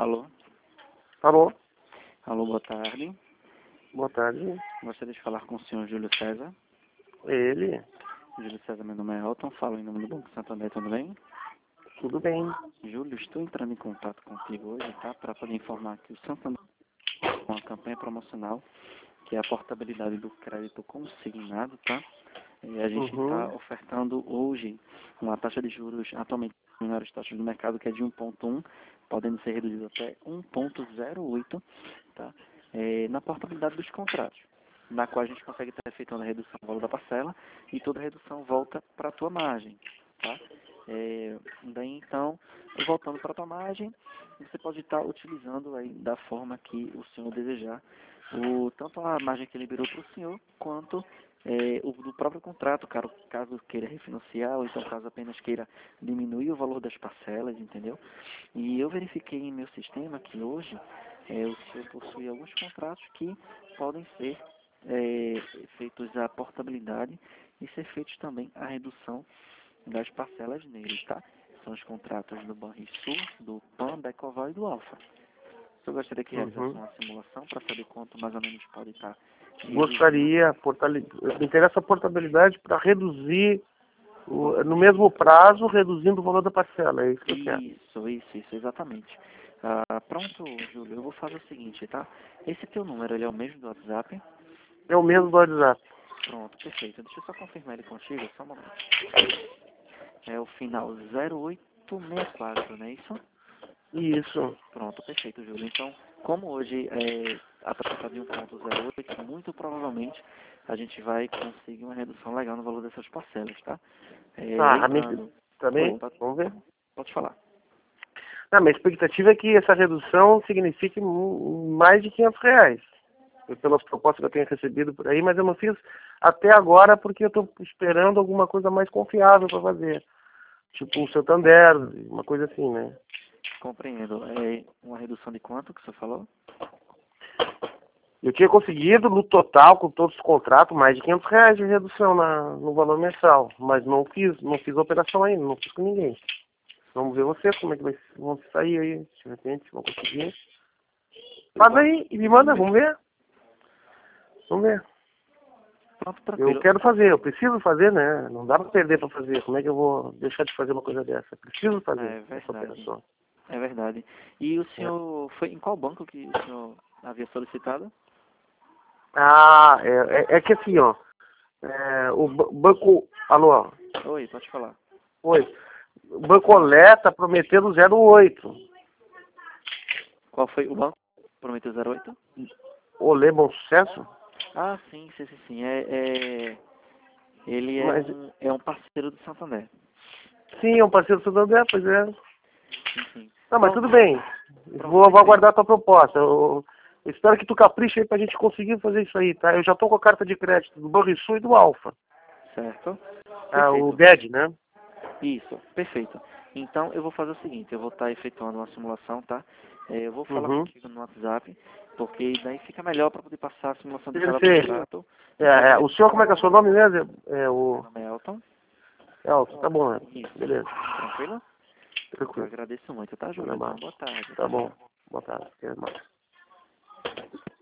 Alô? Alô? Alô, boa tarde. Boa tarde. Gostaria de falar com o senhor Júlio César. Ele? Júlio César, meu nome é Elton, falo em nome do Banco Santander, tudo bem? Tudo bem. Júlio, estou entrando em contato contigo hoje, tá? Para poder informar que o Santander tem uma campanha promocional, que é a portabilidade do crédito consignado, tá? E a gente está ofertando hoje uma taxa de juros atualmente as menores taxas do mercado, que é de 1,1, podendo ser reduzido até 1,08, tá? Na portabilidade dos contratos, na qual a gente consegue estar efetuando a redução do valor da parcela e toda a redução volta para a tua margem, tá? Daí então, voltando para a tua margem, você pode estar utilizando aí da forma que o senhor desejar, tanto a margem que liberou para o senhor, quanto o do próprio contrato, caso queira refinanciar, ou então caso apenas queira diminuir o valor das parcelas, entendeu? E eu verifiquei em meu sistema que hoje o senhor possui alguns contratos que podem ser feitos a portabilidade e ser feitos também a redução das parcelas neles, tá? São os contratos do Banrisul, do PAN, da Ecoval e do Alfa. Eu gostaria que realizasse uma simulação para saber quanto mais ou menos pode estar. Gostaria, me interessa a portabilidade para reduzir, no mesmo prazo, reduzindo o valor da parcela, é isso que eu quero. Isso, exatamente. Pronto, Júlio, eu vou fazer o seguinte, tá? Esse teu número, ele é o mesmo do WhatsApp? É o mesmo do WhatsApp. Pronto, perfeito. Deixa eu só confirmar ele contigo, só um momento. É o final 0864, não é isso? Isso. Pronto, perfeito, Júlio. Então, como hoje a taxa está de 1,08, muito provavelmente a gente vai conseguir uma redução legal no valor dessas parcelas, tá? Tá, Lembrando... também, Oi, vamos ver. pode falar. A minha expectativa é que essa redução signifique mais de R$ 500. Pelas propostas que eu tenho recebido por aí, mas eu não fiz até agora porque eu estou esperando alguma coisa mais confiável para fazer. Tipo um Santander, uma coisa assim, né? Compreendo. É uma redução de quanto que você falou? Eu tinha conseguido, no total, com todos os contratos, mais de R$ 500 de redução no valor mensal. Mas não fiz a operação ainda, não fiz com ninguém. Vamos ver vocês como é que vão sair aí, de repente, vão conseguir. Faz aí e me manda, vamos ver. Vamos ver. Pronto, Eu tranquilo. quero fazer, eu preciso fazer, né? Não dá para perder para fazer. Como é que eu vou deixar de fazer uma coisa dessa? Preciso fazer essa operação. É verdade. E o senhor foi em qual banco que o senhor havia solicitado? Ah, é que assim, ó. O banco. Alô? Oi, pode falar. Oi. O Banco Olé está prometendo 08. Qual foi o banco? Prometeu 08? Olé Bom Sucesso? Ah, sim. Ele Mas, é um parceiro do Santander. sim, é um parceiro do Santander, pois é. Sim. Não, mas tudo bem. Pronto, Vou aguardar a tua proposta. Eu espero que tu capriche aí pra gente conseguir fazer isso aí, tá? Eu já tô com a carta de crédito do Banrisul e do Alfa. certo? O BED, né? Isso, perfeito. Então, eu vou fazer o seguinte, eu vou estar efetuando uma simulação, tá? Eu vou falar contigo no WhatsApp, porque daí fica melhor para poder passar a simulação de cada Perfeito. contrato. O senhor, como é que é o seu nome mesmo? Meu nome é Elton. Elton, tá bom, né? Isso. Beleza. Tranquilo? Eu Tranquilo. agradeço muito, tá, Júlio? Tá Então, boa tarde. Tá bom. Boa tarde. Até mais.